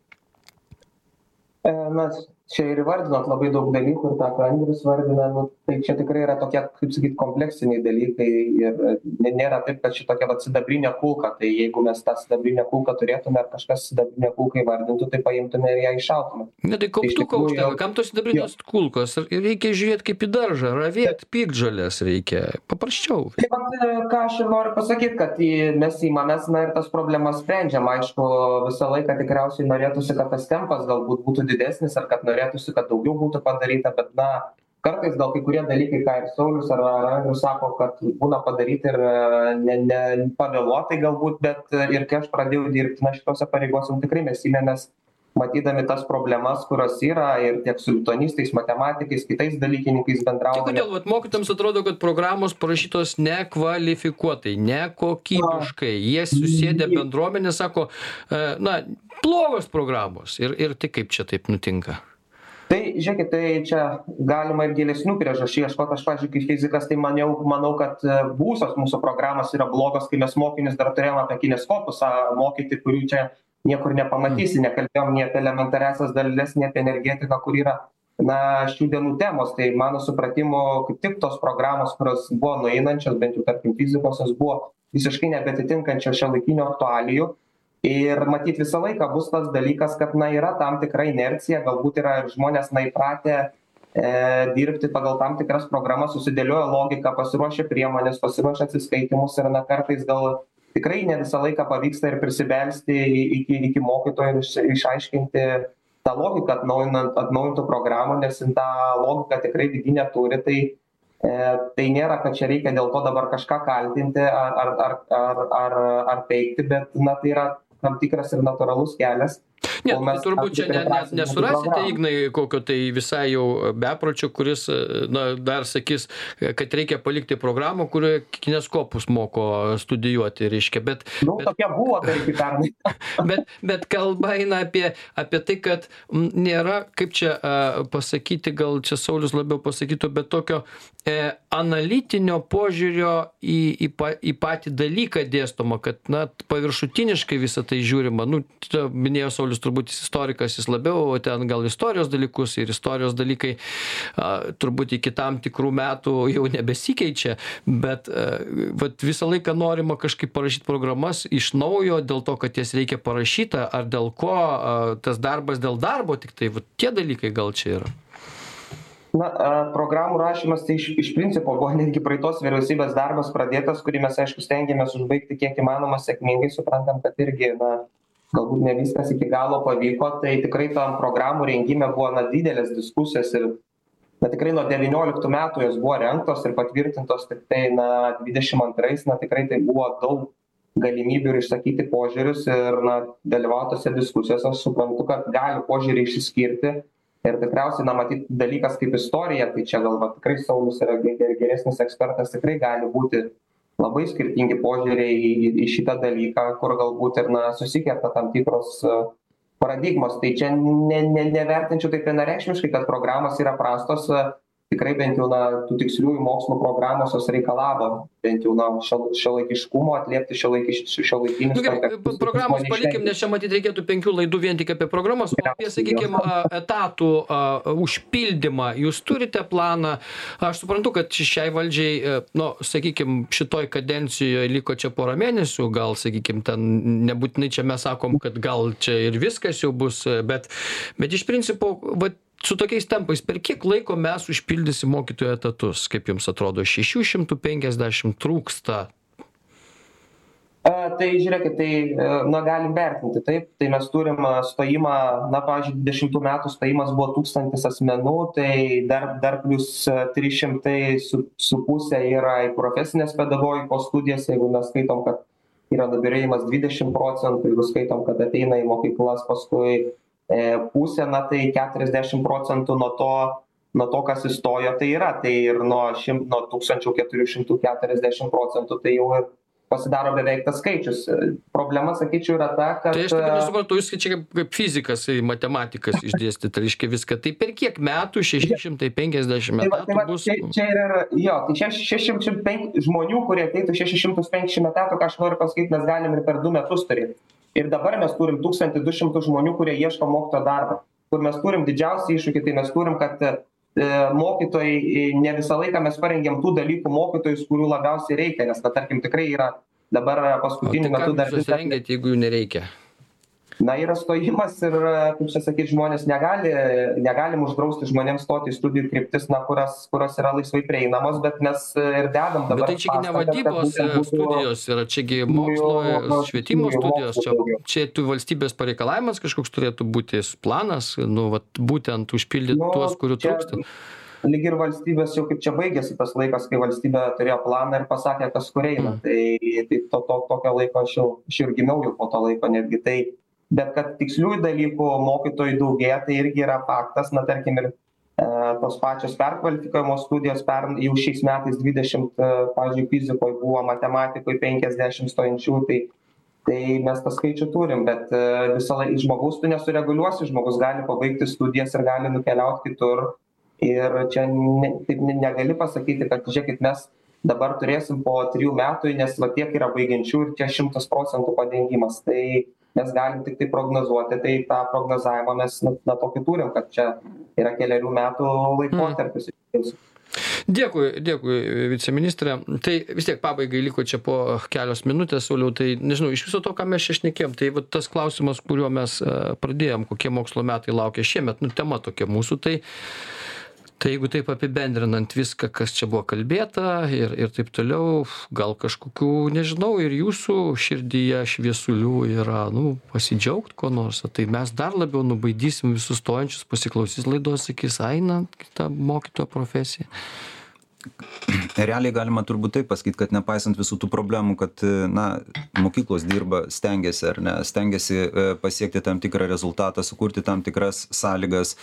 Na, čia ir įvardinot labai daug dalykų ir tą, ką Andrius vardina, nu, tai čia tikrai yra tokie, kaip sakyti, kompleksiniai dalykai ir nėra taip, kad šitokia vat sidabrinė kulka, tai jeigu mes tą sidabrinę kulką turėtume ar kažkas sidabrinę kulką įvardintų, tai paimtume ir ją iššautume. Ne, tai kauptuko užtenka, kam tos sidabrinės kulkos? Reikia žiūrėti kaip į daržą, ravėti piktžolės reikia, paprasčiau. Taip pat, ką aš ir noriu pasakyti, kad mes įmamės, na ir tas problemas sprendžiam, aišku, visą laiką tikriausiai norėtųsi, kad tas tempas galbūt būtų didesnis ar kad norėtųsi, kad daugiau būtų padaryta, bet na, kartais gal kai kurie dalykai, ką ir Saulius ar Andrius sako, kad būna padaryti ir ne, ne pavėluotai galbūt, bet ir kai aš pradėjau dirbti, na, šitose pareigose, tikrai mes įmėmės matydami tas problemas, kurios yra ir tiek su lituanistais, matematikais, kitais dalykininkais bendraujame. Tai kodėl, vat, mokytojams atrodo, kad programos parašytos nekvalifikuotai, nekokybiškai, jie susėdę bendruomenė, sako, na, blogos programos ir, ir tai kaip čia taip nutinka? Tai, žiūrėkit, tai čia galima ir gilesnių priežasčių ieškoti. Aš, pavyzdžiui, kaip fizikas, tai maniau, manau, kad būsos mūsų programos yra blogos, kai mes mokinius dar turėjome apie kineskopus mokyti, kurių čia niekur nepamatysi, nekalbėjom nei apie elementariasias dalis, nei apie energetiką, kur yra, na, šių dienų temos. Tai mano supratimu, kaip tik tos programos, kurios buvo nueinančios, bent jau, tarkim, fizikos, jos buvo visiškai nebetitinkančios šiuolaikinių aktualijų. Ir matyt visą laiką bus tas dalykas, kad na, yra tam tikra inercija, galbūt yra ir žmonės na, įpratę e, dirbti pagal tam tikras programas, susidėlioja logiką, pasiruošia priemonės, pasiruošia atsiskaitimus ir na, kartais gal tikrai ne visą laiką pavyksta ir prisibelsti iki, iki mokytojų ir iš, išaiškinti tą logiką atnaujinant atnaujintų programų, nes jin tą logiką tikrai vidinę turi, tai e, tai nėra, kad čia reikia dėl to dabar kažką kaltinti ar, ar, ar, ar, ar, ar peikti, bet na, tai yra tam tikras ir natūralus kelias. Ne, tai turbūt čia ne, ne, nesurasite, Ignai, kokio tai visai jau bepročio, kuris na, dar sakys, kad reikia palikti programą, kurioje kineskopus moko studijuoti, reiškia. Bet, nu, bet, tokia buvo tai iki pernai. bet, bet kalba eina apie, apie tai, kad nėra, kaip čia uh, pasakyti, gal čia Saulius labiau pasakytų, bet tokio e, analitinio požiūrio į, į, pa, į patį dalyką dėstoma, kad na, paviršutiniškai visą tai žiūrima. Nu, minėjo Saulius, turbūt jis istorikas, jis labiau ten gal istorijos dalykus ir istorijos dalykai a, turbūt iki tam tikrų metų jau nebesikeičia, bet a, vat, visą laiką norima kažkaip parašyti programas iš naujo dėl to, kad jas reikia parašyta, ar dėl ko a, tas darbas dėl darbo, tik tai vat, tie dalykai gal čia yra. Na, programų rašymas tai iš, iš principo buvo netgi praeitos vyriausybės darbas pradėtas, kurį mes, aišku, stengiamės užbaigti kiek įmanoma sėkmingai, suprantam, kad irgi, na, galbūt ne viskas iki galo pavyko, tai tikrai tam programų rengime buvo, na, didelės diskusijos ir, na, tikrai nuo devynioliktų metų jos buvo rengtos ir patvirtintos, tik tai, na, dvidešimt antrais, na, tikrai tai buvo daug galimybių ir išsakyti požiūrius ir, na, dalyvautose diskusijose aš suprantu, kad gali požiūrį išsiskirti. Ir tikriausiai, na, matyti dalykas kaip istorija, tai čia gal va, tikrai Saulius yra geresnis ekspertas, tikrai gali būti labai skirtingi požiūriai į, į, į šitą dalyką, kur galbūt ir, na, susikerta tam tikros paradigmos. Tai čia ne, ne, nevertinčiau taip vienareikšmiškai, kad programos yra prastos, tikrai bent jau, na, tų tiksliųjų mokslų programos jos reikalavo, bent jau, na, šiuolaikiškumo, atliepti šiuolaikinius kontekstus. Programos palikim, nes čia matyti reikėtų penkių laidų vien tik apie programas, o apie, sakykime, etatų a, užpildymą. Jūs turite planą, aš suprantu, kad šiai valdžiai, nu, sakykime, šitoj kadencijoje liko čia porą mėnesių, gal, sakykime, ten nebūtinai čia mes sakom, kad gal čia ir viskas jau bus, bet, bet iš principo, va, su tokiais tempais, per kiek laiko mes užpildysim mokytojų etatus, kaip jums atrodo, šešių šimtų penkiasdešimt trūksta? A, tai žiūrėkit, tai, na, galim vertinti, taip, tai mes turim stojimą, na, pavyzdžiui, dvidešimtų metų stojimas buvo tūkstantis asmenų, tai dar, dar plus trys šimtai su, su pusė yra į profesinės pedagogikos studijas, jeigu mes skaitom, kad yra nubyrėjimas dvidešimt procentų, jeigu skaitom, kad ateina į mokyklas paskui pusė, na, tai keturiasdešimt procentų nuo to, nuo to, kas įstojo, tai yra, tai ir nuo, šim, nuo tūkstantis keturių šimtų keturiasdešimt procentų, tai jau ir pasidaro beveik tas skaičius. Problema, sakyčiau, yra ta, kad... Tai aš taip nesupratau, jūs čia kaip, kaip fizikas, matematikas išdėstyti, reiškia viską. Tai per kiek metų šeši šimtai penkiasdešimt etatų tai va, bus? Čia, čia yra, jo, tai šeši šimtai penkiasdešimt žmonių, kurie ateitų šeši šimtai penkiasdešimt etatų, ką aš noriu pasakyti, mes galim ir per du metus turėti. Ir dabar mes turim tūkstantį du šimtus žmonių, kurie ieško mokytojo darbą. Kur mes turim didžiausią iššūkį, tai mes turim, kad e, mokytojai, ne visą laiką mes parengiam tų dalykų mokytojus, kurių labiausiai reikia, nes, na, tarkim, tikrai yra dabar paskutiniu tai metu dar... O tai ką jūs susirengėte, jeigu jų nereikia? Na, yra stojimas ir, kaip čia sakyti, žmonės negali, negalim uždrausti žmonėms stoti į studijų kryptis, na, kurios, kurios yra laisvai prieinamos, bet mes ir dedam dabar... Bet tai čiagi ne vadybos studijos yra, čiagi mokslo, švietimo studijos, čia, čia tų valstybės pareikalavimas kažkoks turėtų būti planas, nu, vat, būtent užpildyti nu, tuos, kurių trūksta. Lyg ir valstybės jau kaip čia baigėsi tas laikas, kai valstybė turėjo planą ir pasakė, kas kur eina. Mm. Tai, tai to, to, tokio laiko aš jau, aš ir gimiau jau po to laiko netgi. Tai, bet kad tiksliųjų dalykų mokytojų daugėja, tai irgi yra faktas. Na, tarkim, ir e, tos pačios perkvalifikavimo studijos per, jau šiais metais dvidešimt, e, pavyzdžiui, fizikoje buvo, matematikoje penkiasdešimt stojančių, tai, tai mes tą skaičių turim, bet e, visą laiką žmogus tu nesureguliuosi, žmogus gali pabaigti studijas ir gali nukeliauti kitur. Ir čia ne, taip negali pasakyti, kad, žiūrėkit, mes dabar turėsim po trijų metų, nes va tiek yra baigiančių ir čia šimtas procentų padengimas. Tai mes galim tik tai prognozuoti, tai tą prognozavimą mes na, na tokį turim, kad čia yra keliarių metų laikotarpis. Mm. Dėkui, dėkui, viceministrė. Tai vis tiek pabaigai liko čia po kelios minutės, Sauliau, tai nežinau, iš viso to, ką mes čia šnekėjom, tai va, tas klausimas, kuriuo mes pradėjom, kokie mokslo metai laukia šiemet, nu tema tokia mūsų, tai Tai jeigu taip apibendrinant viską, kas čia buvo kalbėta ir, ir taip toliau, gal kažkokių, nežinau, ir jūsų širdyje šviesulių yra, nu, pasidžiaugt ko nors, tai mes dar labiau nubaidysim visus stojančius, pasiklausys laidos, sakys, eina kita mokytojo profesija. Realiai galima turbūt taip pasakyti, kad nepaisant visų tų problemų, kad na, mokyklos dirba, stengiasi ar ne, stengiasi pasiekti tam tikrą rezultatą, sukurti tam tikras sąlygas,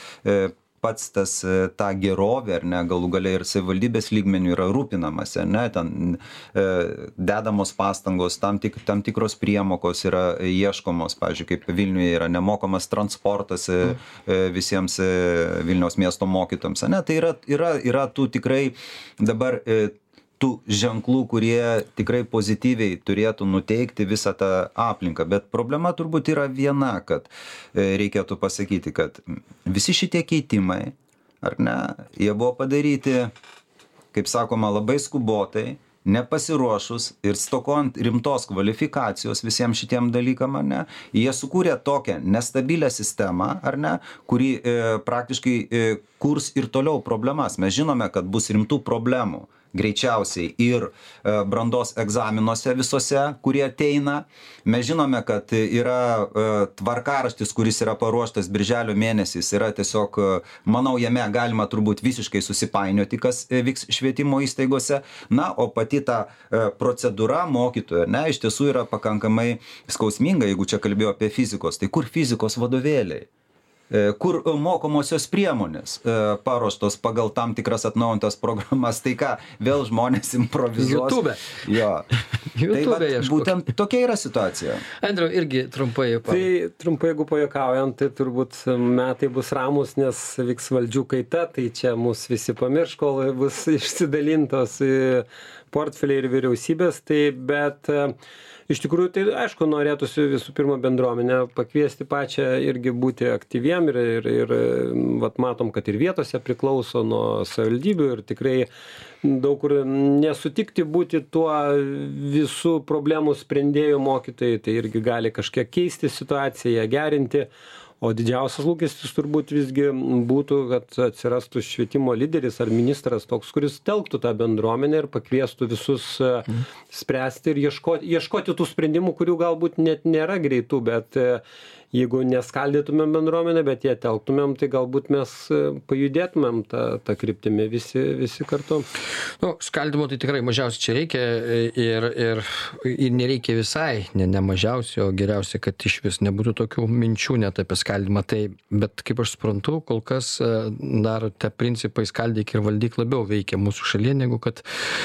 pats tas tą gerovę, ar ne, galų gale ir savivaldybės lygmenių yra rūpinamas, ar ne, ten e, dedamos pastangos, tam, tik, tam tikros priemokos yra ieškomos, pavyzdžiui, kaip Vilniuje yra nemokamas transportas e, visiems e, Vilniaus miesto mokytojams, ar ne, tai yra, yra, yra tų tikrai dabar e, tų ženklų, kurie tikrai pozityviai turėtų nuteikti visą tą aplinką. Bet problema turbūt yra viena, kad reikėtų pasakyti, kad visi šitie keitimai, ar ne, jie buvo padaryti, kaip sakoma, labai skubotai, nepasiruošus ir stokojant rimtos kvalifikacijos visiems šitiem dalykam, ar ne, jie sukūrė tokią nestabilę sistemą, ar ne, kuri e, praktiškai e, kurs ir toliau problemas. Mes žinome, kad bus rimtų problemų greičiausiai ir e, brandos egzaminuose visose, kurie ateina. Mes žinome, kad yra e, tvarkaraštis, kuris yra paruoštas birželio mėnesiais, yra tiesiog, e, manau, jame galima turbūt visiškai susipainioti, kas e, vyks švietimo įstaigose. Na, o pati ta e, procedūra mokytojų, ne, iš tiesų yra pakankamai skausminga, jeigu čia kalbėjau apie fizikos. Tai kur fizikos vadovėliai? Kur mokomosios priemonės paruoštos pagal tam tikras atnaujintas programas, tai ką, vėl žmonės improvizuos. YouTube. Jo. YouTube tai vat, būtent tokia yra situacija. Andriau, irgi trumpai. Tai trumpai, jeigu pajuokaujant, tai turbūt metai bus ramus, nes vyks valdžių kaita, tai čia mus visi pamirš, kol bus išsidalintos portfeliai ir vyriausybės, tai bet iš tikrųjų, tai aišku, norėtųsi visų pirma bendruomenę pakviesti pačią irgi būti aktyviem ir, ir, ir vat, matom, kad ir vietose priklauso nuo savivaldybių ir tikrai daug kur nesutikti būti tuo visų problemų sprendėjų mokytojai, tai irgi gali kažkiek keisti situaciją, gerinti. O didžiausias lūkestis turbūt visgi būtų, kad atsirastų švietimo lyderis ar ministras toks, kuris telktų tą bendruomenę ir pakviestų visus spręsti ir ieškoti, ieškoti tų sprendimų, kurių galbūt net nėra greitų, bet jeigu neskaldytumėm bendruomenę, bet ją telktumėm, tai galbūt mes pajudėtumėm tą, tą kryptimį visi, visi kartu. Nu, skaldymo tai tikrai mažiausiai čia reikia ir, ir, ir nereikia visai, ne, ne mažiausiai, o geriausia, kad iš vis nebūtų tokių minčių net apie skaldymą. Tai, bet kaip aš suprantu, kol kas dar tie principai skaldyk ir valdyk labiau veikia mūsų šalyje, negu kad,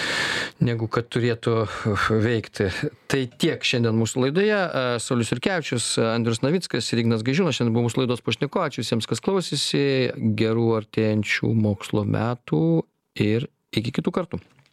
negu kad turėtų veikti. Tai tiek šiandien mūsų laidoje. Saulius Jurkevičius, Andrius Navickas ir Ignas Gaižiūnas šiandien buvo mūsų laidos pašnekovai. Ačiū visiems, kas klausėsi. Gerų artėjančių mokslo metų ir iki kitų kartų.